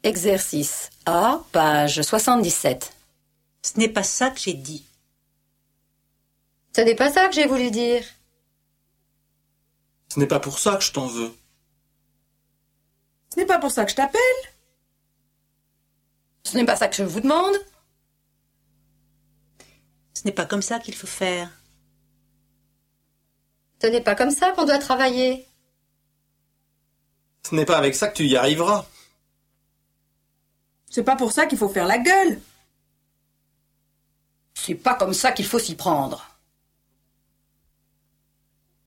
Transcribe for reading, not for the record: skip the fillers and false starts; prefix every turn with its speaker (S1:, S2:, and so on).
S1: Exercice A, page 77.
S2: Ce n'est pas ça que j'ai dit.
S1: Ce n'est pas ça que j'ai voulu dire.
S3: Ce n'est pas pour ça que je t'en veux.
S4: Ce n'est pas pour ça que je t'appelle.
S1: Ce n'est pas ça que je vous demande.
S2: Ce n'est pas comme ça qu'il faut faire.
S1: Ce n'est pas comme ça qu'on doit travailler.
S3: Ce n'est pas avec ça que tu y arriveras.
S4: C'est pas pour ça qu'il faut faire la gueule.
S1: C'est pas comme ça qu'il faut s'y prendre.